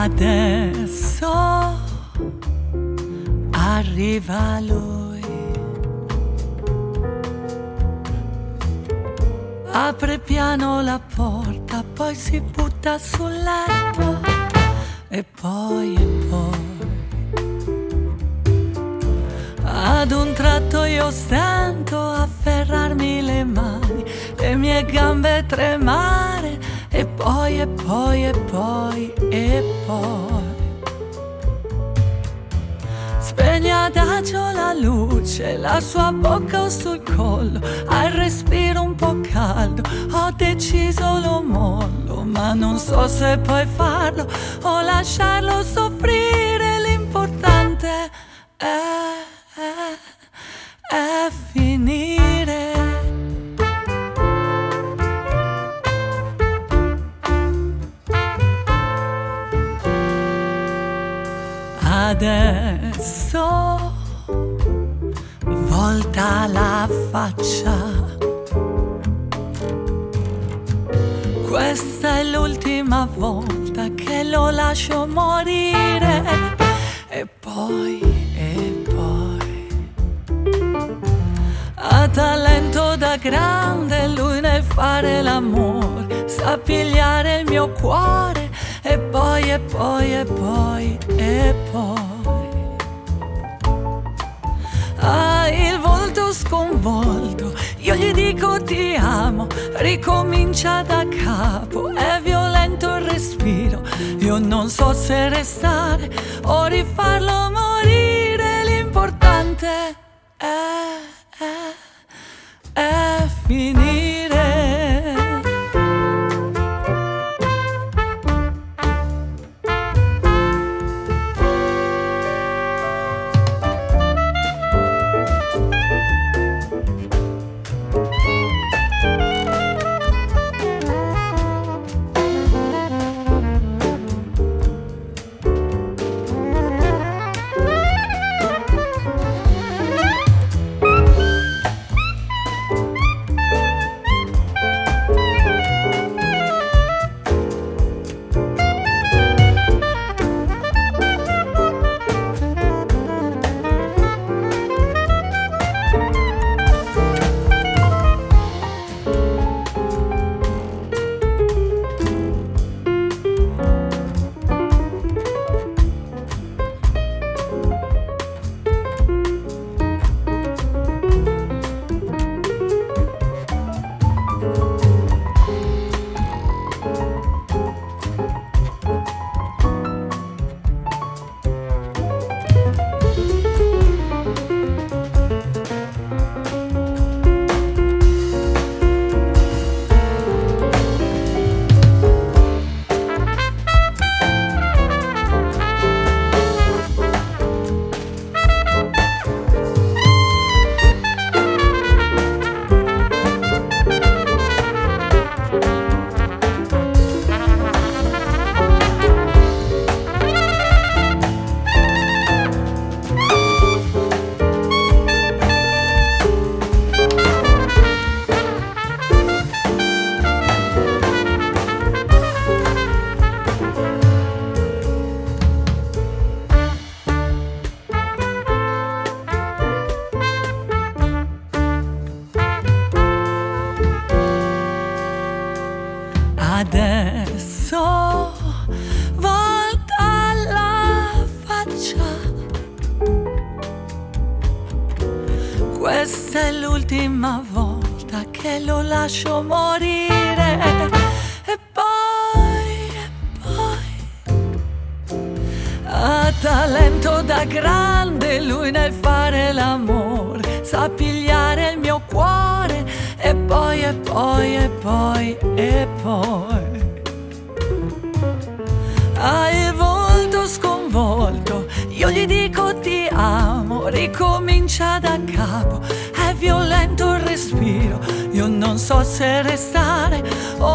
Adesso arriva lui, apre piano la porta, poi si butta sul letto e poi ad un tratto io sento afferrarmi le mani, le mie gambe tremare e poi spegne adagio la luce, la sua bocca sul collo, ha il respiro un po' caldo, ho deciso lo mollo, ma non so se puoi farlo o lasciarlo soffrire, l'importante è finire. Adesso volta la faccia, questa è l'ultima volta che lo lascio morire e poi ha talento da grande lui nel fare l'amore, sa pigliare il mio cuore e poi ha il volto sconvolto, io gli dico ti amo, ricomincia da capo, è violento il respiro, io non so se restare o rifarlo morire, l'importante è finire. Adesso volta la faccia, questa è l'ultima volta che lo lascio morire e poi ha talento da grande lui nel fare l'amore, sa pigliare il mio cuore e poi ha il volto sconvolto, io gli dico ti amo, ricomincia da capo, è violento il respiro, io non so se restare o